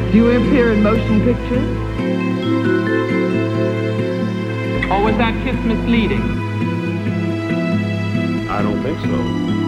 Do you appear in motion pictures? Or was that kiss misleading? I don't think so.